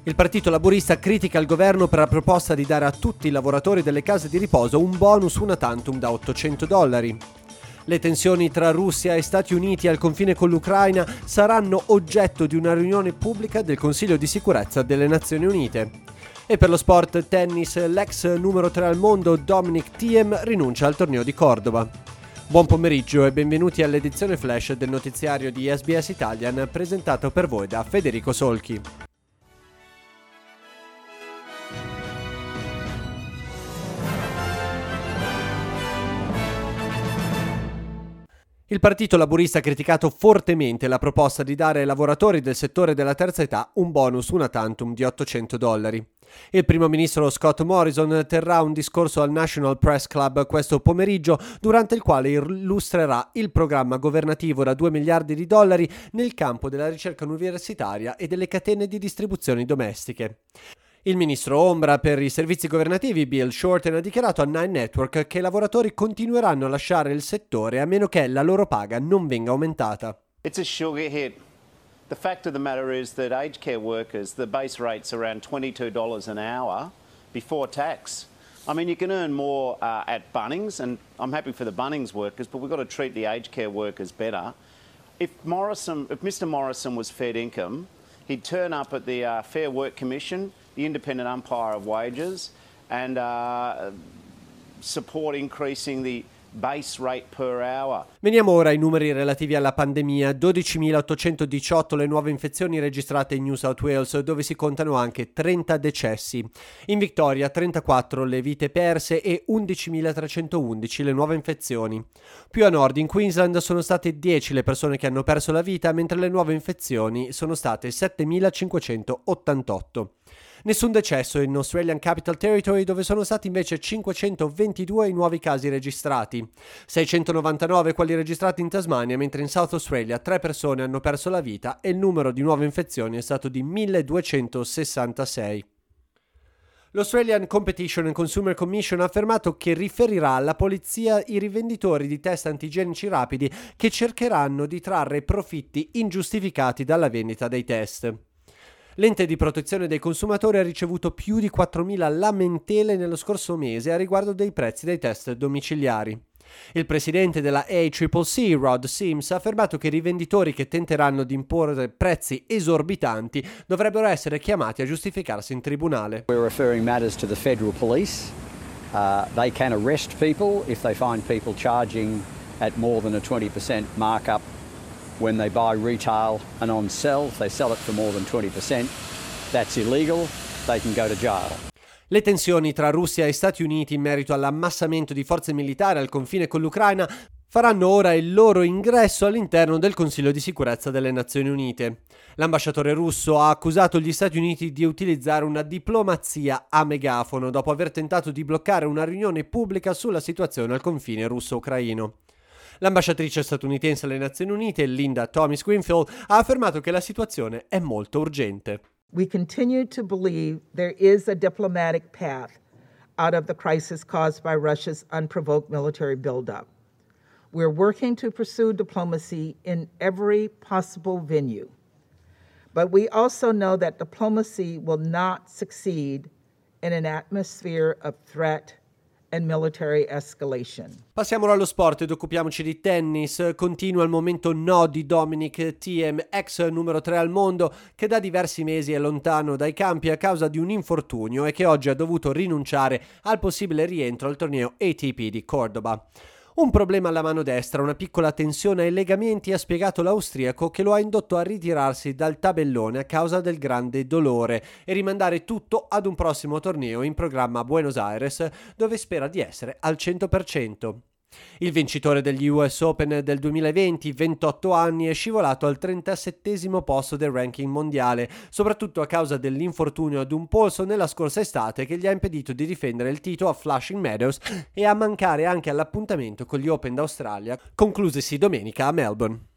Il Partito Laburista critica il governo per la proposta di dare a tutti i lavoratori delle case di riposo un bonus una tantum da $800. Le tensioni tra Russia e Stati Uniti al confine con l'Ucraina saranno oggetto di una riunione pubblica del Consiglio di sicurezza delle Nazioni Unite. E per lo sport tennis, l'ex numero 3 al mondo Dominic Thiem rinuncia al torneo di Córdoba. Buon pomeriggio e benvenuti all'edizione flash del notiziario di SBS Italian presentato per voi da Federico Solchi. Il Partito Laburista ha criticato fortemente la proposta di dare ai lavoratori del settore della terza età un bonus una tantum di $800. Il primo ministro Scott Morrison terrà un discorso al National Press Club questo pomeriggio, durante il quale illustrerà il programma governativo da $2 miliardi nel campo della ricerca universitaria e delle catene di distribuzione domestiche. Il ministro ombra per i servizi governativi Bill Shorten ha dichiarato a Nine Network che i lavoratori continueranno a lasciare il settore a meno che la loro paga non venga aumentata. It's a sugar hit. The fact of the matter is that aged care workers, the base rate's around $22 an hour before tax. I mean, you can earn more at Bunnings, and I'm happy for the Bunnings workers, but we've got to treat the aged care workers better. If Mr. Morrison was fed income, he'd turn up at the Fair Work Commission, the independent umpire of wages, and support increasing the base rate per hour. Veniamo ora ai numeri relativi alla pandemia. 12.818 le nuove infezioni registrate in New South Wales, dove si contano anche 30 decessi. In Victoria 34 le vite perse e 11.311 le nuove infezioni. Più a nord in Queensland sono state 10 le persone che hanno perso la vita, mentre le nuove infezioni sono state 7.588. Nessun decesso in Australian Capital Territory, dove sono stati invece 522 i nuovi casi registrati, 699 quelli registrati in Tasmania, mentre in South Australia 3 persone hanno perso la vita e il numero di nuove infezioni è stato di 1266. L'Australian Competition and Consumer Commission ha affermato che riferirà alla polizia i rivenditori di test antigenici rapidi che cercheranno di trarre profitti ingiustificati dalla vendita dei test. L'ente di protezione dei consumatori ha ricevuto più di 4.000 lamentele nello scorso mese a riguardo dei prezzi dei test domiciliari. Il presidente della ACCC, Rod Sims, ha affermato che i rivenditori che tenteranno di imporre prezzi esorbitanti dovrebbero essere chiamati a giustificarsi in tribunale. We're referring matters to the federal police. They can arrest people if they find people charging at more than a 20% markup when they buy retail and on sell. If they sell it for more than 20%, that's illegal. They can go to jail. Le tensioni tra Russia e Stati Uniti in merito all'ammassamento di forze militari al confine con l'Ucraina faranno ora il loro ingresso all'interno del Consiglio di sicurezza delle Nazioni Unite. L'ambasciatore russo ha accusato gli Stati Uniti di utilizzare una diplomazia a megafono dopo aver tentato di bloccare una riunione pubblica sulla situazione al confine russo-ucraino. L'ambasciatrice statunitense alle Nazioni Unite, Linda Thomas-Greenfield, ha affermato che la situazione è molto urgente. We continue to believe there is a diplomatic path out of the crisis caused by Russia's unprovoked military buildup. We're working to pursue diplomacy in every possible venue. But we also know that diplomacy will not succeed in an atmosphere of threat and military escalation. Passiamo ora allo sport ed occupiamoci di tennis. Continua il momento no di Dominic Thiem, ex numero 3 al mondo, che da diversi mesi è lontano dai campi a causa di un infortunio e che oggi ha dovuto rinunciare al possibile rientro al torneo ATP di Córdoba. Un problema alla mano destra, una piccola tensione ai legamenti, ha spiegato l'austriaco, che lo ha indotto a ritirarsi dal tabellone a causa del grande dolore e rimandare tutto ad un prossimo torneo in programma a Buenos Aires, dove spera di essere al 100%. Il vincitore degli US Open del 2020, 28 anni, è scivolato al 37° posto del ranking mondiale, soprattutto a causa dell'infortunio ad un polso nella scorsa estate che gli ha impedito di difendere il titolo a Flushing Meadows e a mancare anche all'appuntamento con gli Open d'Australia, conclusesi domenica a Melbourne.